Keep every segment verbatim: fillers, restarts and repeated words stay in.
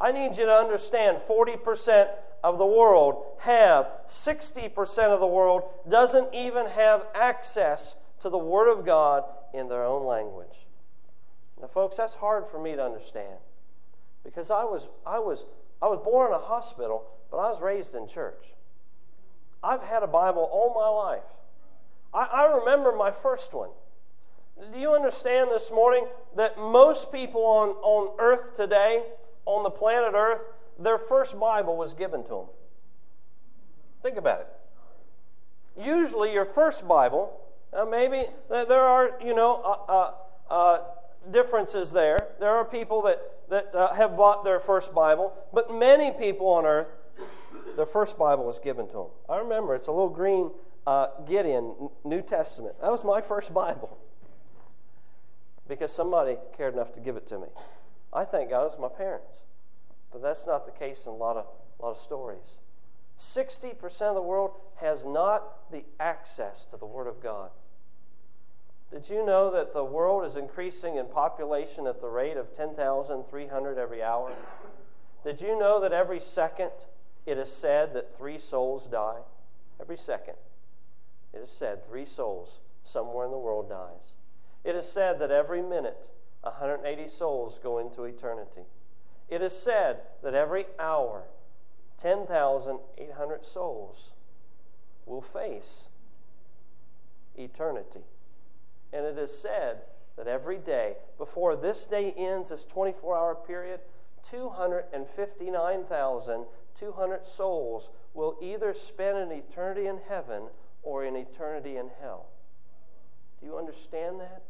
I need you to understand forty percent of the world have, sixty percent of the world doesn't even have access to the Word of God in their own language. Now, folks, that's hard for me to understand because I was, I was, I was born in a hospital, but I was raised in church. I've had a Bible all my life. I, I remember my first one. Do you understand this morning that most people on, on earth today, on the planet Earth, their first Bible was given to them? Think about it. Usually your first Bible, uh, maybe there are, you know, uh, uh, uh, differences there. There are people that, that uh, have bought their first Bible, but many people on earth, their first Bible was given to them. I remember it's a little green uh, Gideon New Testament. That was my first Bible because somebody cared enough to give it to me. I thank God it was my parents, but that's not the case in a lot of, a lot of stories. sixty percent of the world has not the access to the Word of God. Did you know that the world is increasing in population at the rate of ten thousand three hundred every hour? Did you know that every second it is said that three souls die? Every second it is said three souls somewhere in the world dies. It is said that every minute one hundred eighty souls go into eternity. It is said that every hour ten thousand eight hundred souls will face eternity. And it is said that every day, before this day ends, this twenty-four hour period, two hundred fifty-nine thousand two hundred souls will either spend an eternity in heaven or an eternity in hell. Do you understand that?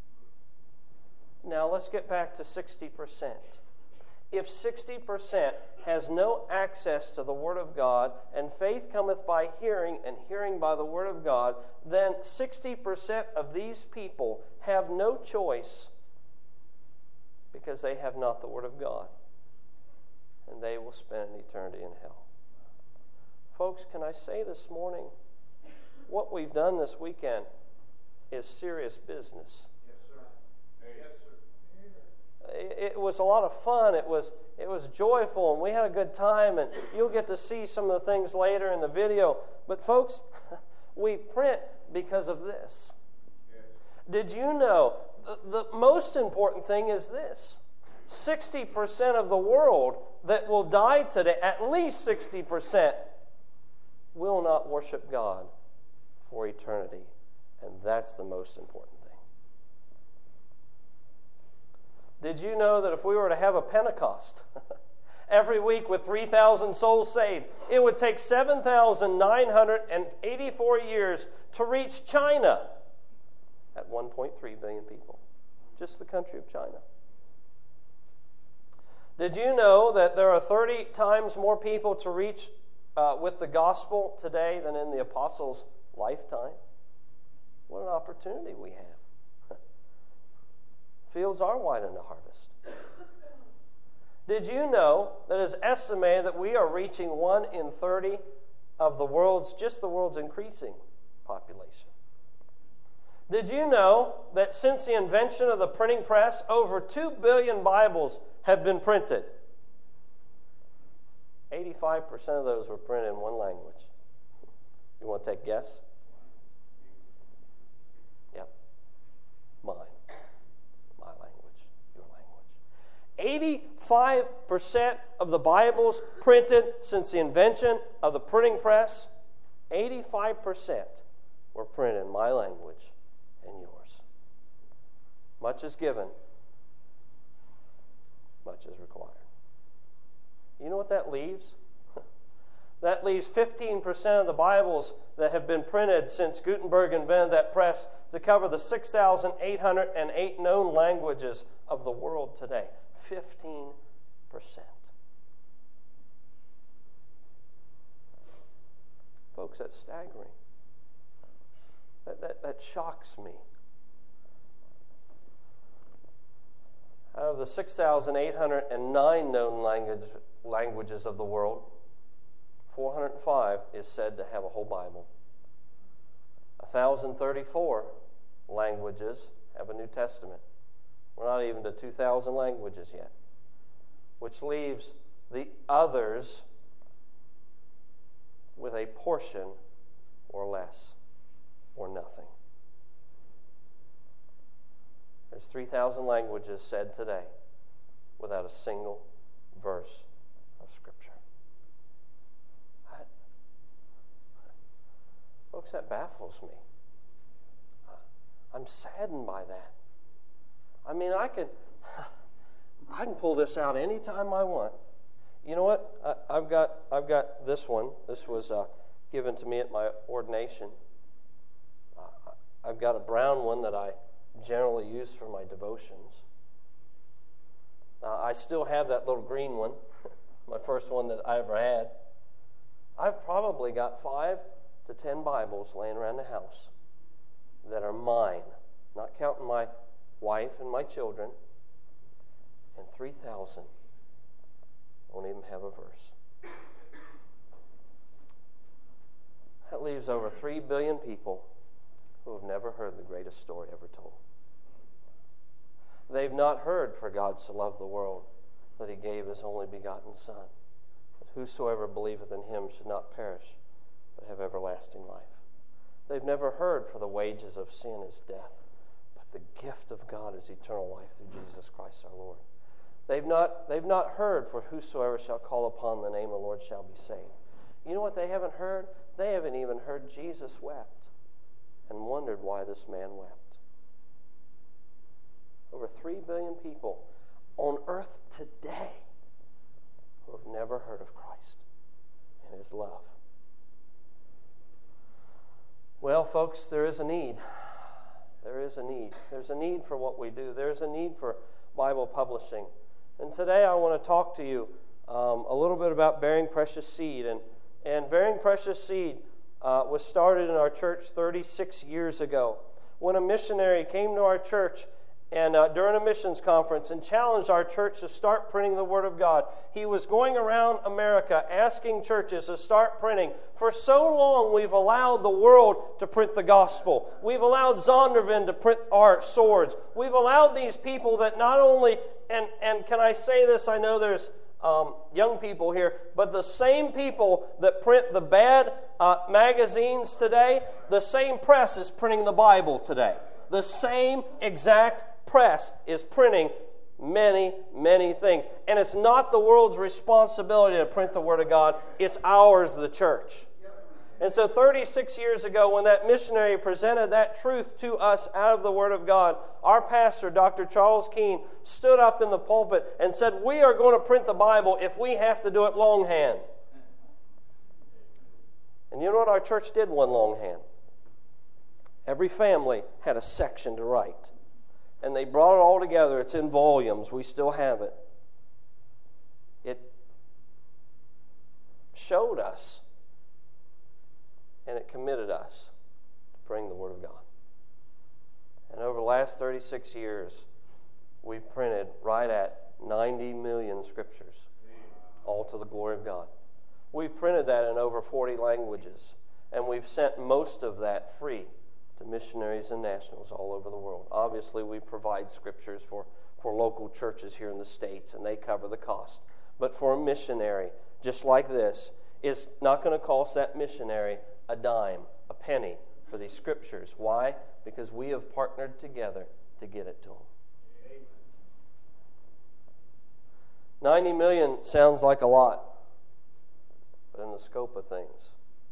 Now let's get back to sixty percent. If sixty percent has no access to the Word of God, and faith cometh by hearing, and hearing by the Word of God, then sixty percent of these people have no choice because they have not the Word of God, and they will spend an eternity in hell. Folks, can I say this morning, what we've done this weekend is serious business. Yes, sir. Yes, sir. It was a lot of fun. It was it was joyful, and we had a good time, and you'll get to see some of the things later in the video. But folks, we print because of this. Yes. Did you know the, the most important thing is this? sixty percent of the world that will die today, at least sixty percent, will not worship God for eternity. And that's the most important thing. Did you know that if we were to have a Pentecost every week with three thousand souls saved, it would take seven thousand nine hundred eighty-four years to reach China at one point three billion people? Just the country of China. Did you know that there are thirty times more people to reach uh, with the gospel today than in the apostles' lifetime? What an opportunity we have. Fields are white unto harvest. Did you know that it's estimated that we are reaching one in thirty of the world's, just the world's increasing population? Did you know that since the invention of the printing press, over two billion Bibles have been printed? eighty-five percent of those were printed in one language. You want to take a guess? Yep. Mine. eighty-five percent of the Bibles printed since the invention of the printing press, eighty-five percent were printed in my language and yours. Much is given, much is required. You know what that leaves? That leaves fifteen percent of the Bibles that have been printed since Gutenberg invented that press to cover the six thousand eight hundred eight known languages of the world today. fifteen percent. Folks, that's staggering. That, that, that shocks me. Out of the six thousand eight hundred nine known language, languages of the world, four hundred five is said to have a whole Bible. one thousand thirty-four languages have a New Testament. We're not even to two thousand languages yet, which leaves the others with a portion or less or nothing. There's three thousand languages said today without a single verse of Scripture. I, folks, that baffles me. I'm saddened by that. I mean, I can, I can pull this out anytime I want. You know what? I, I've got, I've got this one. This was uh, given to me at my ordination. Uh, I've got a brown one that I generally use for my devotions. Uh, I still have that little green one, my first one that I ever had. I've probably got five to ten Bibles laying around the house that are mine, not counting my wife and my children, and three thousand don't even have a verse. That leaves over three billion people who have never heard the greatest story ever told. They've not heard, for God so loved the world that He gave His only begotten Son, that whosoever believeth in Him should not perish, but have everlasting life. They've never heard, for the wages of sin is death, but the gift of God is eternal life through Jesus Christ our Lord. They've not, they've not heard, for whosoever shall call upon the name of the Lord shall be saved. You know what they haven't heard? They haven't even heard Jesus wept and wondered why this man wept. Over three billion people on earth today who have never heard of Christ and His love. Well, folks, there is a need. There is a need. There's a need for what we do. There's a need for Bible publishing. And today I want to talk to you um, a little bit about Bearing Precious Seed. And, and Bearing Precious Seed uh, was started in our church thirty-six years ago when a missionary came to our church and uh, during a missions conference and challenged our church to start printing the Word of God. He was going around America asking churches to start printing. For so long we've allowed the world to print the gospel. We've allowed Zondervan to print our swords. We've allowed these people that not only, and, and can I say this, I know there's um, young people here, but the same people that print the bad uh, magazines today, the same press is printing the Bible today. The same exact press is printing many, many things. And it's not the world's responsibility to print the Word of God. It's ours, the church. And so thirty-six years ago, when that missionary presented that truth to us out of the Word of God, our pastor, Doctor Charles Keene, stood up in the pulpit and said, we are going to print the Bible if we have to do it longhand. And you know what? Our church did one longhand. Every family had a section to write. And they brought it all together. It's in volumes. We still have it. It showed us and it committed us to bring the Word of God. And over the last thirty-six years, we've printed right at ninety million scriptures, all to the glory of God. We've printed that in over forty languages, and we've sent most of that free to missionaries and nationals all over the world. Obviously, we provide scriptures for, for local churches here in the States, and they cover the cost. But for a missionary, just like this, it's not going to cost that missionary a dime, a penny for these scriptures. Why? Because we have partnered together to get it to them. ninety million sounds like a lot, but in the scope of things.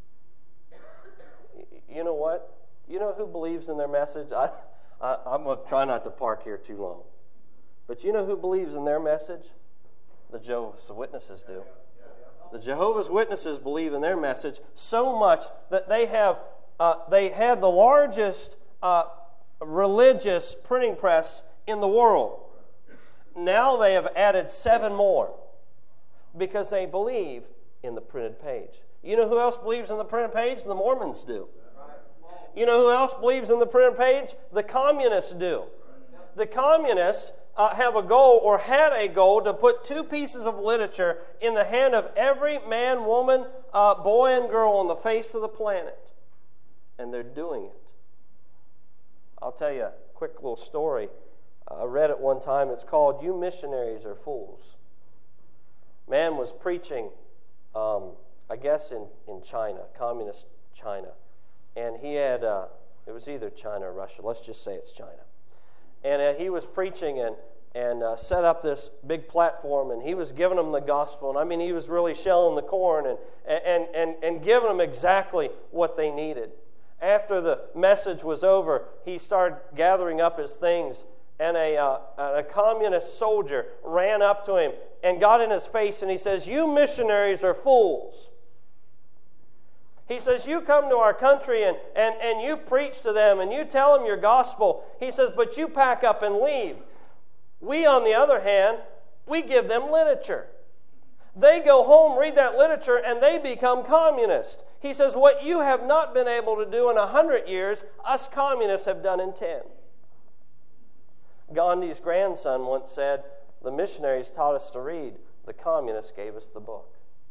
You know what? You know who believes in their message? I, I, I'm going to try not to park here too long. But you know who believes in their message? The Jehovah's Witnesses do. The Jehovah's Witnesses believe in their message so much that they have uh, they had the largest uh, religious printing press in the world. Now they have added seven more because they believe in the printed page. You know who else believes in the printed page? The Mormons do. You know who else believes in the printed page? The communists do. The communists uh, have a goal, or had a goal, to put two pieces of literature in the hand of every man, woman, uh, boy, and girl on the face of the planet. And they're doing it. I'll tell you a quick little story. I read it one time. It's called "You Missionaries Are Fools." Man was preaching, um, I guess, in, in China, communist China. And he had, uh, it was either China or Russia. Let's just say it's China. And uh, he was preaching and, and uh, set up this big platform, and he was giving them the gospel. And I mean, he was really shelling the corn and, and, and, and giving them exactly what they needed. After the message was over, he started gathering up his things, and a, uh, a communist soldier ran up to him and got in his face, and he says, "You missionaries are fools." He says, "You come to our country and, and, and you preach to them and you tell them your gospel." He says, "But you pack up and leave. We, on the other hand, we give them literature. They go home, read that literature, and they become communist." He says, "What you have not been able to do in a hundred years, us communists have done in ten." Gandhi's grandson once said, "The missionaries taught us to read. The communists gave us the book."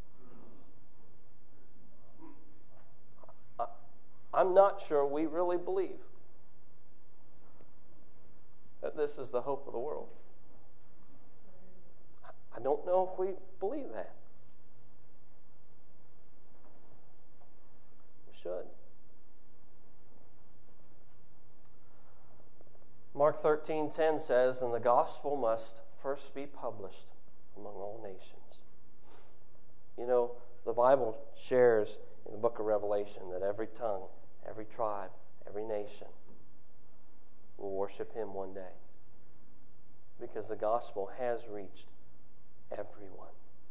I, I'm not sure we really believe that this is the hope of the world. I don't know if we believe that. We should. Mark thirteen ten says, "And the gospel must first be published among all nations." You know, the Bible shares in the book of Revelation that every tongue, every tribe, every nation will worship Him one day, because the gospel has reached everyone.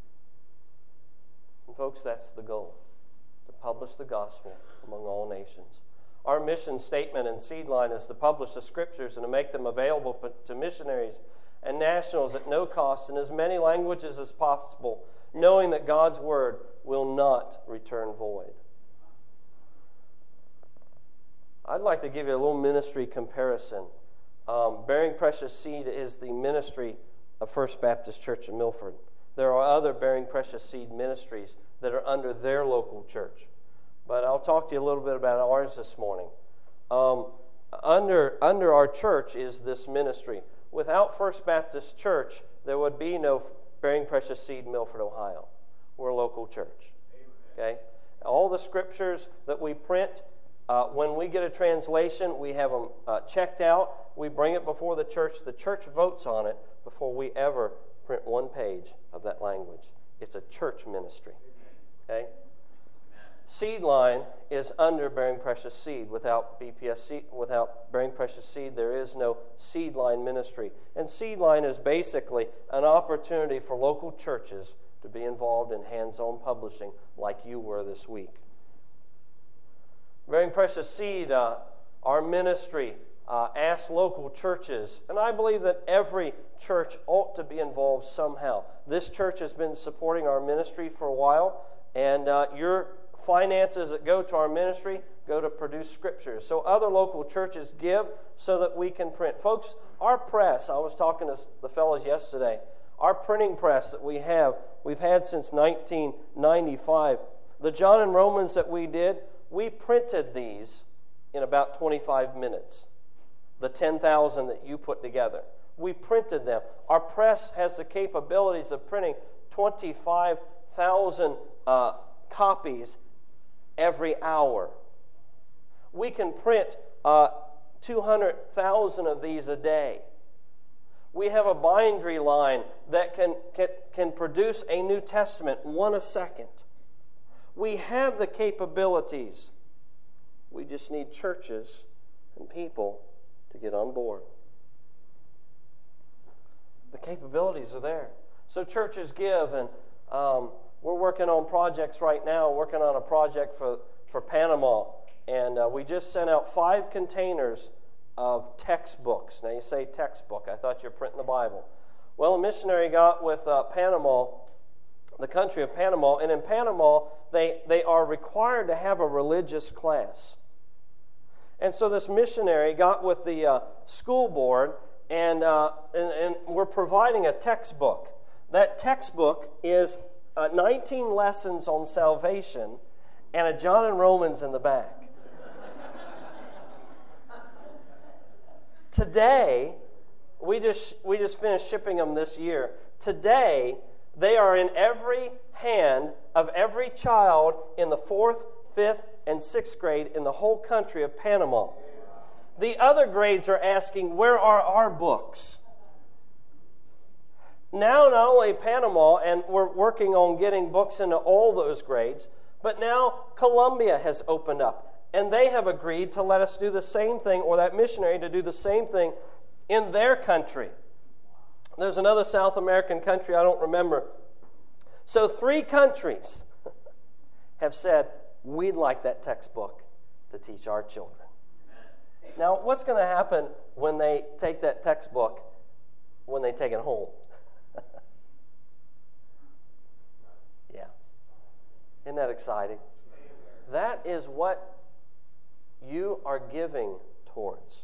And folks, that's the goal, to publish the gospel among all nations. Our mission statement in Seedline is to publish the Scriptures and to make them available to missionaries and nationals at no cost in as many languages as possible, knowing that God's Word will not return void. I'd like to give you a little ministry comparison. Um, Bearing Precious Seed is the ministry of First Baptist Church in Milford. There are other Bearing Precious Seed ministries that are under their local church. But I'll talk to you a little bit about ours this morning. Um, under, under our church is this ministry. Without First Baptist Church, there would be no Bearing Precious Seed Milford, Ohio. We're a local church. Okay? All the scriptures that we print, uh, when we get a translation, we have them uh, checked out. We bring it before the church. The church votes on it before we ever print one page of that language. It's a church ministry. Okay? Seedline is under Bearing Precious Seed. Without B P S C, without Bearing Precious Seed, there is no Seedline ministry. And Seedline is basically an opportunity for local churches to be involved in hands-on publishing like you were this week. Bearing Precious Seed, uh, our ministry, uh, asks local churches, and I believe that every church ought to be involved somehow. This church has been supporting our ministry for a while, and uh, your finances that go to our ministry go to produce scriptures. So other local churches give so that we can print. Folks, our press, I was talking to the fellows yesterday, our printing press that we have, we've had since nineteen ninety-five. The John and Romans that we did, we printed these in about twenty-five minutes. The ten thousand that you put together. We printed them. Our press has the capabilities of printing twenty-five thousand uh, copies every hour. We can print uh, two hundred thousand of these a day. We have a bindery line that can, can, can produce a New Testament one a second. We have the capabilities. We just need churches and people to get on board. The capabilities are there. So churches give, and um, we're working on projects right now, working on a project for, for Panama. And uh, we just sent out five containers of textbooks. Now you say textbook. I thought you were printing the Bible. Well, a missionary got with uh, Panama, the country of Panama, and in Panama, they, they are required to have a religious class. And so this missionary got with the uh, school board, and, uh, and, and we're providing a textbook. That textbook is uh, nineteen lessons on salvation and a John and Romans in the back. Today, we just we just finished shipping them this year. Today, They are in every hand of every child in the fourth, fifth, and sixth grade in the whole country of Panama. The other grades are asking, where are our books? Now, not only Panama, and we're working on getting books into all those grades, but now Colombia has opened up, and they have agreed to let us do the same thing, or that missionary to do the same thing in their country. There's another South American country, I don't remember. So three countries have said, we'd like that textbook to teach our children. Now, what's going to happen when they take that textbook, when they take it home? Yeah. Isn't that exciting? That is what you are giving towards.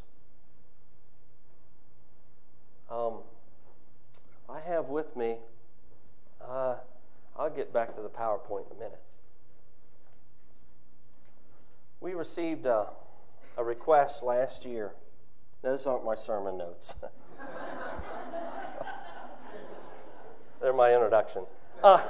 Um, I have with me, uh, I'll get back to the PowerPoint in a minute. We received a, a request last year. Now, those aren't my sermon notes. So, they're my introduction. Uh,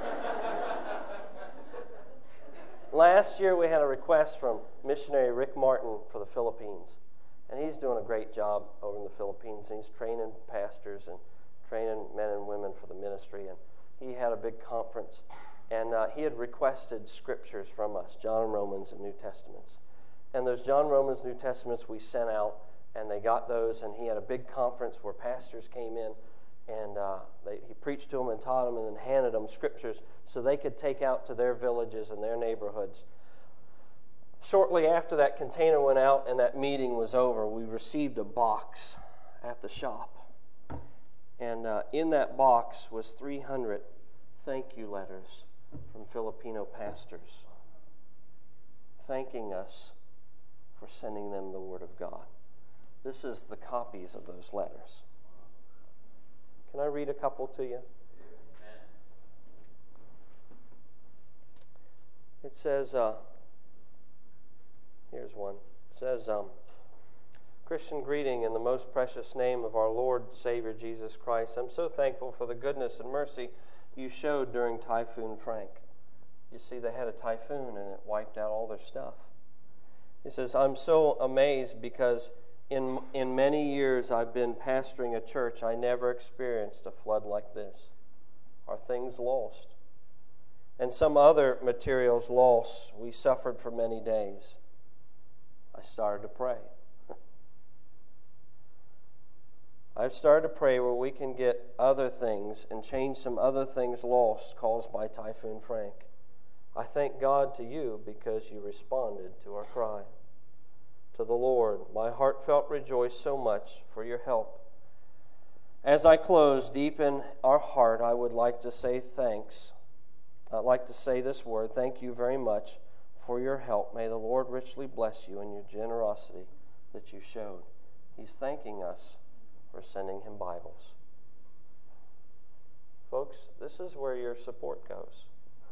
last year we had a request from missionary Rick Martin for the Philippines. And he's doing a great job over in the Philippines. And he's training pastors and training men and women for the ministry. And he had a big conference. And uh, he had requested scriptures from us, John and Romans and New Testaments. And those John, Romans, New Testaments we sent out, and they got those. And he had a big conference where pastors came in, and uh, they, he preached to them and taught them and then handed them scriptures so they could take out to their villages and their neighborhoods. Shortly after that container went out and that meeting was over, we received a box at the shop. And uh, in that box was three hundred thank you letters from Filipino pastors thanking us for sending them the Word of God. This is the copies of those letters. Can I read a couple to you? It says, uh, here's one. It says, um, Christian greeting in the most precious name of our Lord Savior Jesus Christ. I'm so thankful for the goodness and mercy you showed during Typhoon Frank. You see, they had a typhoon and it wiped out all their stuff. He says, I'm so amazed because in in many years I've been pastoring a church, I never experienced a flood like this. Our things lost. And some other materials lost. We suffered for many days. I started to pray. I've started to pray where we can get other things and change some other things lost caused by Typhoon Frank. I thank God to you because you responded to our cry. To the Lord, my heartfelt rejoice so much for your help. As I close, deep in our heart, I would like to say thanks. I'd like to say this word, thank you very much for your help. May the Lord richly bless you in your generosity that you showed. He's thanking us for sending him Bibles. Folks, this is where your support goes.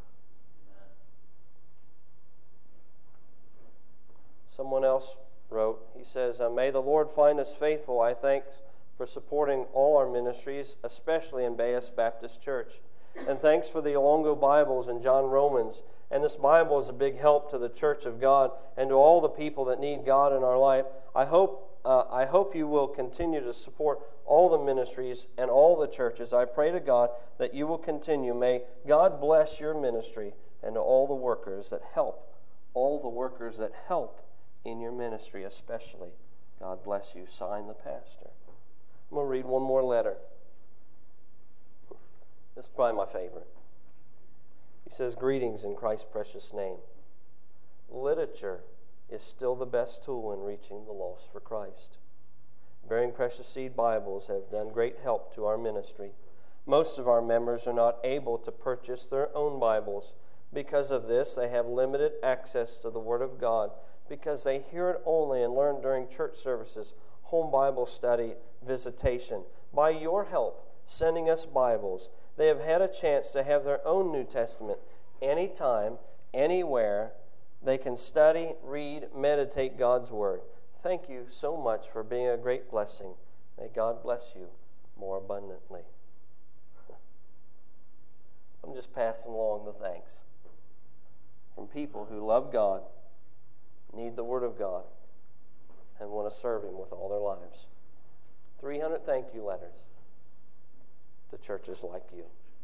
Someone else wrote, he says, may the Lord find us faithful. I thank for supporting all our ministries, especially in Bayes Baptist Church. And thanks for the Olongo Bibles and John Romans. And this Bible is a big help to the Church of God and to all the people that need God in our life. I hope uh, I hope you will continue to support all the ministries and all the churches. I pray to God that you will continue. May God bless your ministry and to all the workers that help, all the workers that help in your ministry especially. God bless you. Sign the pastor. I'm going to read one more letter. This is probably my favorite. He says, greetings in Christ's precious name. Literature is still the best tool in reaching the lost for Christ. Bearing Precious Seed Bibles have done great help to our ministry. Most of our members are not able to purchase their own Bibles. Because of this, they have limited access to the Word of God because they hear it only and learn during church services, home Bible study, visitation. By your help, sending us Bibles, they have had a chance to have their own New Testament anytime, anywhere. They can study, read, meditate God's Word. Thank you so much for being a great blessing. May God bless you more abundantly. I'm just passing along the thanks from people who love God, need the Word of God, and want to serve Him with all their lives. three hundred thank you letters to churches like you.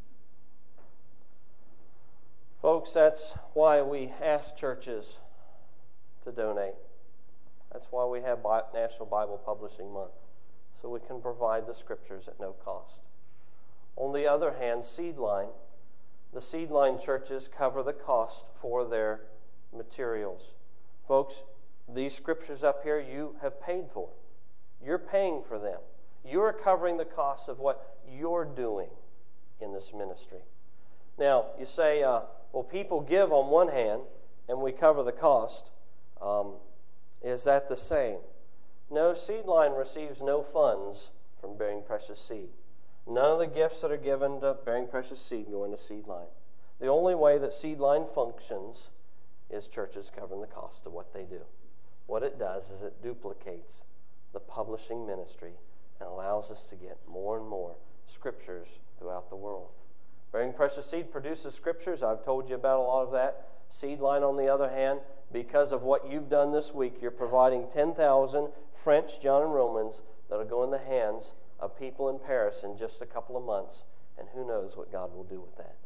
Folks, that's why we ask churches to donate. That's why we have National Bible Publishing Month, so we can provide the Scriptures at no cost. On the other hand, Seedline, the Seedline churches cover the cost for their materials. Folks, these Scriptures up here you have paid for. You're paying for them. You're covering the cost of what you're doing in this ministry. Now, you say, uh, well, people give on one hand, and we cover the cost. Um, is that the same? No, Seedline receives no funds from Bearing Precious Seed. None of the gifts that are given to Bearing Precious Seed go into Seedline. The only way that Seedline functions is churches covering the cost of what they do. What it does is it duplicates the publishing ministry and allows us to get more and more Scriptures throughout the world. Bearing Precious Seed produces Scriptures. I've told you about a lot of that. Seedline, on the other hand, because of what you've done this week, you're providing ten thousand French John and Romans that will go in the hands of people in Paris in just a couple of months, and who knows what God will do with that.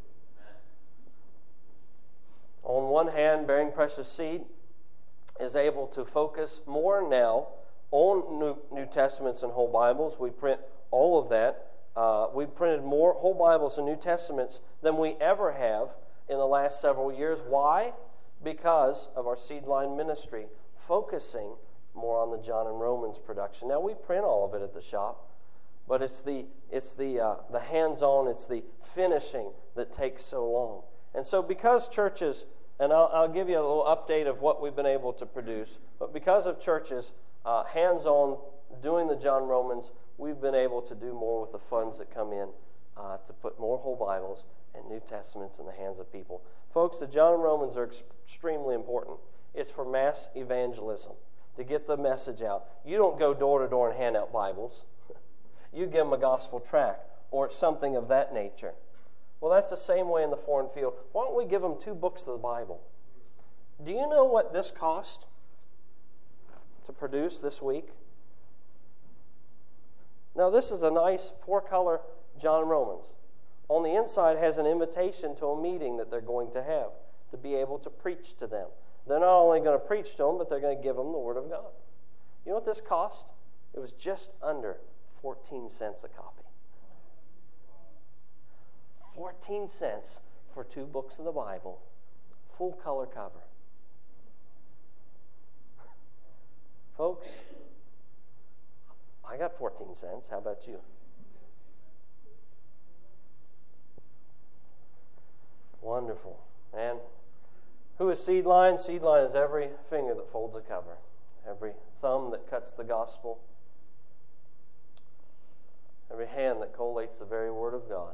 On one hand, Bearing Precious Seed is able to focus more now on New, New Testaments and whole Bibles. We print all of that. Uh, we've printed more whole Bibles and New Testaments than we ever have in the last several years. Why? Because of our Seedline ministry focusing more on the John and Romans production. Now, we print all of it at the shop, but it's the it's the uh, the hands-on, it's the finishing that takes so long. And so because churches, and I'll, I'll give you a little update of what we've been able to produce, but because of churches uh, hands-on doing the John Romans, we've been able to do more with the funds that come in uh, to put more whole Bibles and New Testaments in the hands of people. Folks, the John and Romans are ex- extremely important. It's for mass evangelism, to get the message out. You don't go door to door and hand out Bibles. You give them a gospel tract or something of that nature. Well, that's the same way in the foreign field. Why don't we give them two books of the Bible? Do you know what this cost to produce this week? Now, this is a nice four-color John and Romans. On the inside has an invitation to a meeting that they're going to have to be able to preach to them. They're not only going to preach to them, but they're going to give them the Word of God. You know what this cost? It was just under fourteen cents a copy. fourteen cents for two books of the Bible, full color cover. Folks, I got fourteen cents. How about you? Wonderful. Man, who is Seedline? Seedline is every finger that folds a cover, every thumb that cuts the gospel, every hand that collates the very Word of God,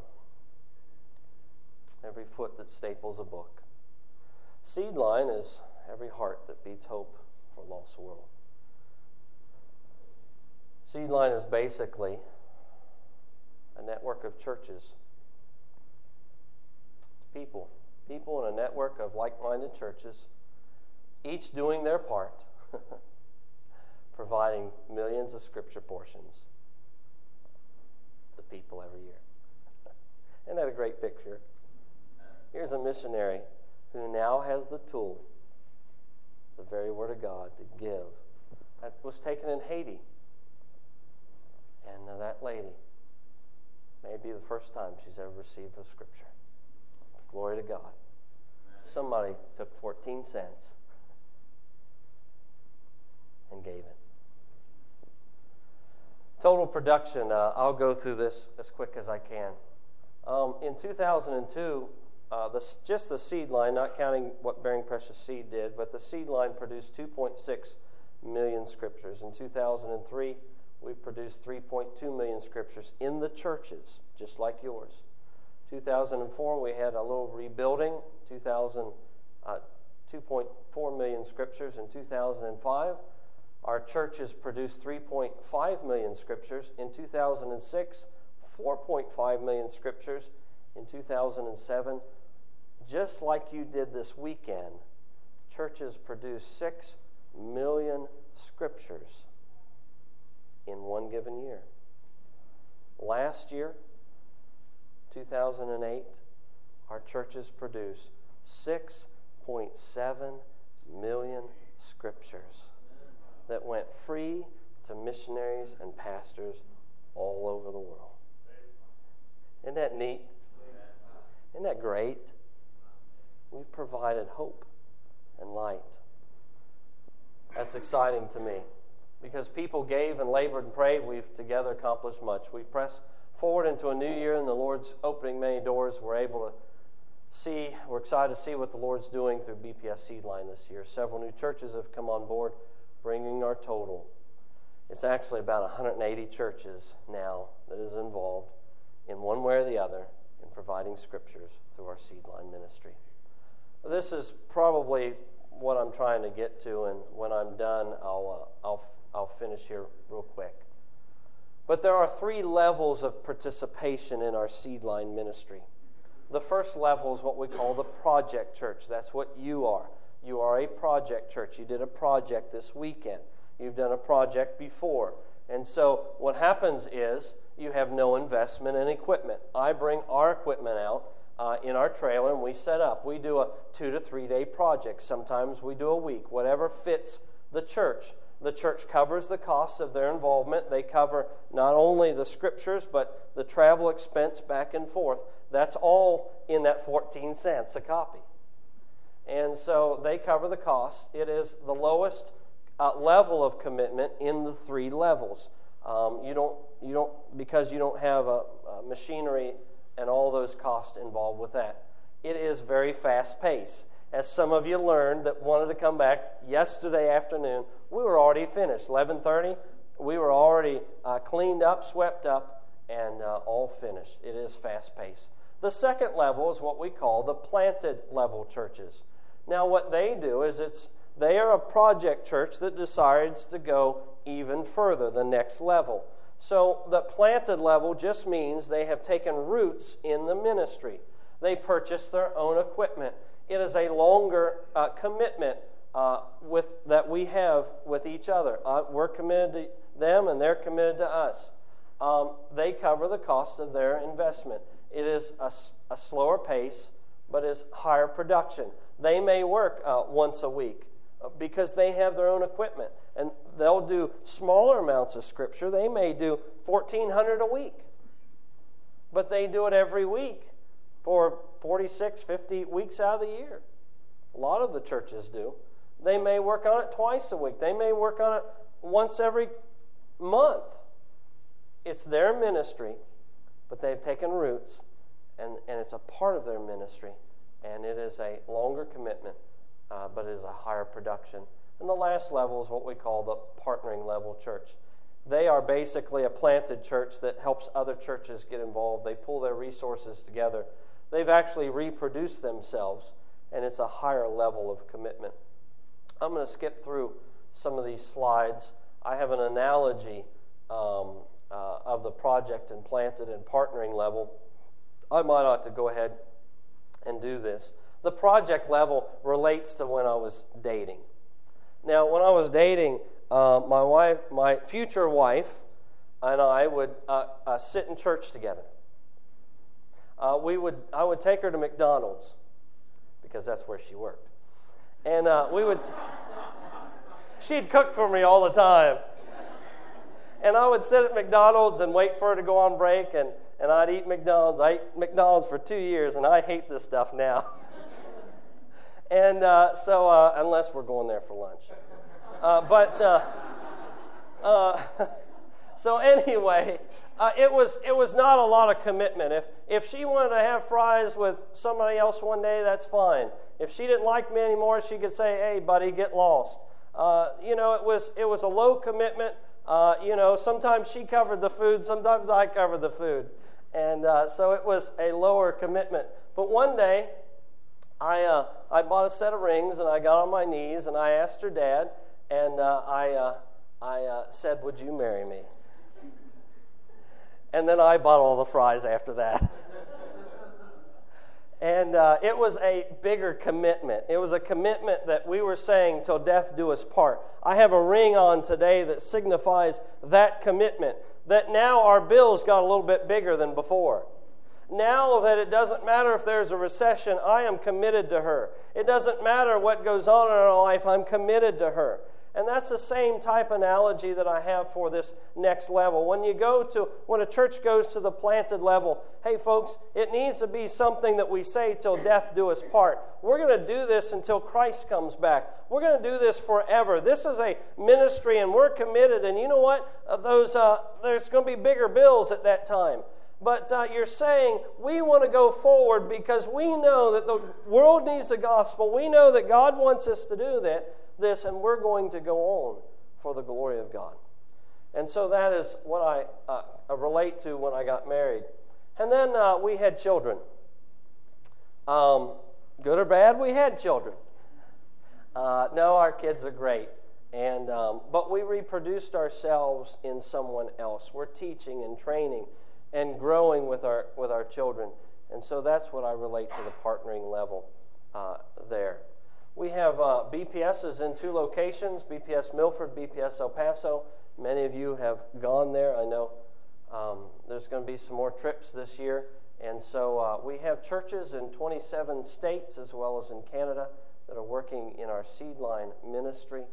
every foot that staples a book. Seedline is every heart that beats hope for a lost world. Seedline is basically a network of churches. It's people. People in a network of like-minded churches, each doing their part, providing millions of Scripture portions to people every year. Isn't that a great picture? Here's a missionary who now has the tool, the very Word of God, to give. That was taken in Haiti. And uh, that lady may be the first time she's ever received a Scripture. Glory to God. Somebody took fourteen cents and gave it. Total production, uh, I'll go through this as quick as I can. Um, in two thousand two, uh, the, just the Seedline, not counting what Bearing Precious Seed did, but the Seedline produced two point six million Scriptures. In two thousand three, we produced three point two million Scriptures in the churches, just like yours. two thousand four, we had a little rebuilding. two thousand, uh, two point four million Scriptures. In two thousand five, our churches produced three point five million Scriptures. In two thousand six, four point five million Scriptures. in two thousand seven, just like you did this weekend, churches produced six million scriptures in one given year. Last year, two thousand eight, our churches produced six point seven million scriptures that went free to missionaries and pastors all over the world. Isn't that neat? Isn't that great? We've provided hope and light. That's exciting to me because people gave and labored and prayed. We've together accomplished much. We press forward into a new year, and the Lord's opening many doors. We're able to see, we're excited to see what the Lord's doing through B P S Seedline this year. Several new churches have come on board, bringing our total. It's actually about one hundred eighty churches now that is involved in one way or the other in providing scriptures through our Seedline ministry. This is probably what I'm trying to get to, and when I'm done, I'll uh, I'll I'll finish here real quick. But there are three levels of participation in our Seedline ministry. The first level is what we call the project church. That's what you are. You are a project church. You did a project this weekend. You've done a project before. And so what happens is you have no investment in equipment. I bring our equipment out uh, in our trailer and we set up. We do a two to three day project. Sometimes we do a week, whatever fits the church. The church covers the costs of their involvement. They cover not only the scriptures, but the travel expense back and forth. That's all in that fourteen cents a copy. And so they cover the costs. It is the lowest uh, level of commitment in the three levels. Um, you don't, you don't, because you don't have a, a machinery and all those costs involved with that. It is very fast paced. As some of you learned that wanted to come back yesterday afternoon, we were already finished. eleven thirty, we were already uh, cleaned up, swept up, and uh, all finished. It is fast paced. The second level is what we call the planted level churches. Now what they do is it's they are a project church that decides to go even further, the next level. So the planted level just means they have taken roots in the ministry. They purchase their own equipment. It is a longer uh, commitment uh, with that we have with each other. Uh, we're committed to them and they're committed to us. Um, they cover the cost of their investment. It is a, a slower pace, but is higher production. They may work uh, once a week uh, because they have their own equipment. And they'll do smaller amounts of scripture. They may do fourteen hundred a week. But they do it every week for forty-six, fifty weeks out of the year. A lot of the churches do. They may work on it twice a week. They may work on it once every month. It's their ministry, but they've taken roots, and, and it's a part of their ministry, and it is a longer commitment, uh, but it is a higher production. And the last level is what we call the partnering level church. They are basically a planted church that helps other churches get involved. They pull their resources together. They've actually reproduced themselves, and it's a higher level of commitment. I'm going to skip through some of these slides. I have an analogy um, uh, of the project and planted and partnering level. I might ought to go ahead and do this. The project level relates to when I was dating. Now, when I was dating, uh, my wife, my future wife, and I would uh, uh, sit in church together. Uh, we would, I would take her to McDonald's because that's where she worked, and uh, we would. She'd cook for me all the time, and I would sit at McDonald's and wait for her to go on break, and, and I'd eat McDonald's. I ate McDonald's for two years, and I hate this stuff now. and uh, so, uh, unless we're going there for lunch, uh, but uh, uh, so anyway. Uh, it was it was not a lot of commitment. If if she wanted to have fries with somebody else one day, that's fine. If she didn't like me anymore, she could say, "Hey, buddy, get lost." Uh, you know, it was it was a low commitment. Uh, you know, sometimes she covered the food, sometimes I covered the food, and uh, so it was a lower commitment. But one day, I uh, I bought a set of rings and I got on my knees and I asked her dad, and uh, I uh, I uh, said, "Would you marry me?" And then I bought all the fries after that. And uh, it was a bigger commitment. It was a commitment that we were saying, till death do us part. I have a ring on today that signifies that commitment, that now our bills got a little bit bigger than before. Now that it doesn't matter if there's a recession, I am committed to her. It doesn't matter what goes on in our life, I'm committed to her. And that's the same type analogy that I have for this next level. When you go to, when a church goes to the planted level, hey folks, it needs to be something that we say till death do us part. We're going to do this until Christ comes back. We're going to do this forever. This is a ministry and we're committed. And you know what? Uh, those uh, there's going to be bigger bills at that time. But uh, you're saying we want to go forward because we know that the world needs the gospel. We know that God wants us to do that. This, and we're going to go on for the glory of God. And so that is what I uh, relate to when I got married. And then uh, we had children. Um, good or bad, we had children. Uh, no, our kids are great. And um, but we reproduced ourselves in someone else. We're teaching and training and growing with our with our children. And so that's what I relate to the partnering level uh, there. We have uh, B P S's in two locations, B P S Milford, B P S El Paso. Many of you have gone there. I know um, there's going to be some more trips this year. And so uh, we have churches in twenty-seven states as well as in Canada that are working in our Seedline ministry.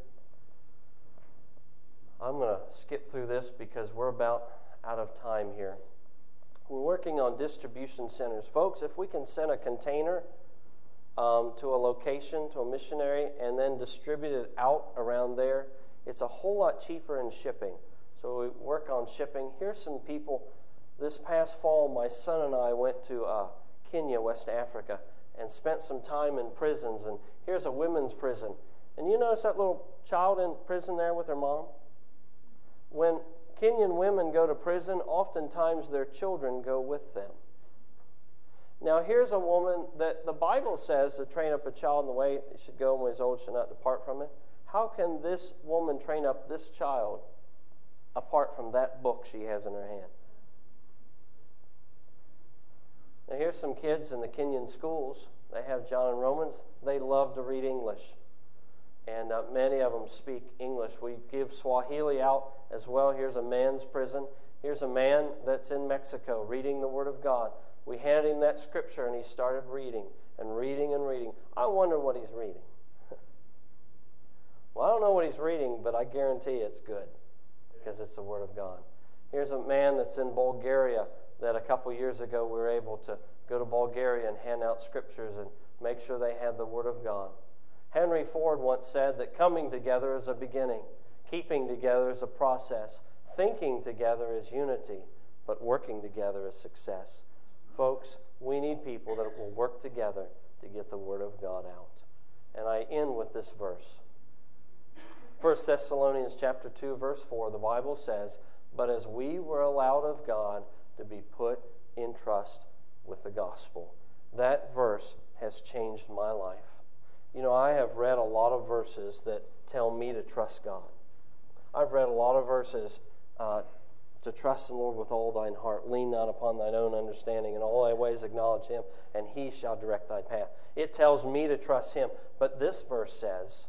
I'm going to skip through this because we're about out of time here. We're working on distribution centers. Folks, if we can send a container Um, to a location, to a missionary, and then distribute it out around there, it's a whole lot cheaper in shipping. So we work on shipping. Here's some people. This past fall, my son and I went to uh, Kenya, West Africa, and spent some time in prisons. And here's a women's prison. And you notice that little child in prison there with her mom? When Kenyan women go to prison, oftentimes their children go with them. Now, here's a woman that the Bible says to train up a child in the way it should go, and when he's old, should not depart from it. How can this woman train up this child apart from that book she has in her hand? Now, here's some kids in the Kenyan schools. They have John and Romans. They love to read English, and uh, many of them speak English. We give Swahili out as well. Here's a man's prison. Here's a man that's in Mexico reading the Word of God. We handed him that scripture, and he started reading and reading and reading. I wonder what he's reading. Well, I don't know what he's reading, but I guarantee it's good because it's the Word of God. Here's a man that's in Bulgaria that a couple years ago we were able to go to Bulgaria and hand out scriptures and make sure they had the Word of God. Henry Ford once said that coming together is a beginning, keeping together is a process, thinking together is unity, but working together is success. Folks, we need people that will work together to get the Word of God out. And I end with this verse. First Thessalonians chapter two, verse four, the Bible says, "But as we were allowed of God to be put in trust with the gospel." That verse has changed my life. You know, I have read a lot of verses that tell me to trust God. I've read a lot of verses uh, to trust the Lord with all thine heart. Lean not upon thine own understanding. In all thy ways acknowledge him, and he shall direct thy path. It tells me to trust him. But this verse says,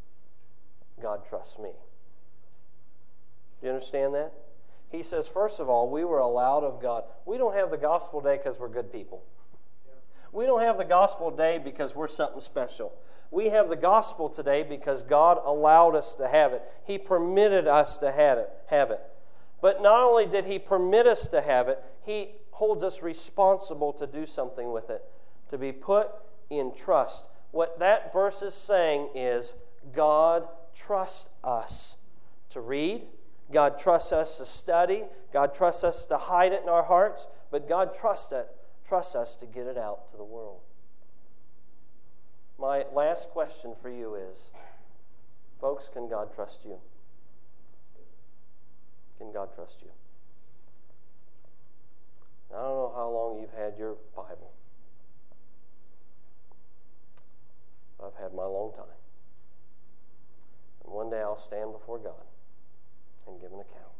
God trusts me. Do you understand that? He says, first of all, we were allowed of God. We don't have the gospel today because we're good people. We don't have the gospel today because we're something special. We have the gospel today because God allowed us to have it. He permitted us to have it. Have it. But not only did he permit us to have it, he holds us responsible to do something with it, to be put in trust. What that verse is saying is God trusts us to read. God trusts us to study. God trusts us to hide it in our hearts. But God trusts it, trusts us to get it out to the world. My last question for you is, folks, can God trust you? Can God trust you? I don't know how long you've had your Bible. I've had my long time. And one day I'll stand before God and give an account.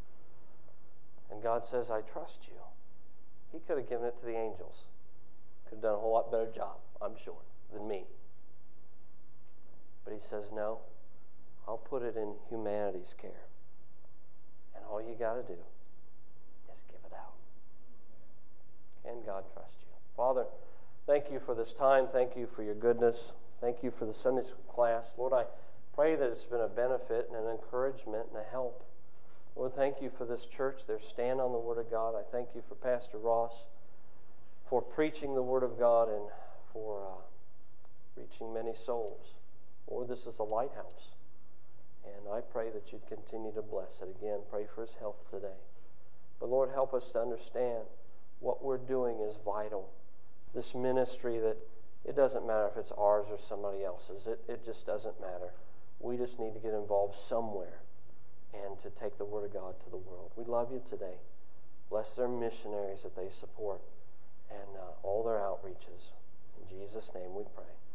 And God says, I trust you. He could have given it to the angels. Could have done a whole lot better job, I'm sure, than me. But he says, no, I'll put it in humanity's care. And all you got to do is give it out. Can God trust you? Father, thank you for this time. Thank you for your goodness. Thank you for the Sunday school class. Lord, I pray that it's been a benefit and an encouragement and a help. Lord, thank you for this church, their stand on the Word of God. I thank you for Pastor Ross for preaching the Word of God and for uh, reaching many souls. Lord, this is a lighthouse. And I pray that you'd continue to bless it. Again, pray for his health today. But Lord, help us to understand what we're doing is vital. This ministry that it doesn't matter if it's ours or somebody else's. It, it just doesn't matter. We just need to get involved somewhere and to take the Word of God to the world. We love you today. Bless their missionaries that they support and uh, all their outreaches. In Jesus' name we pray.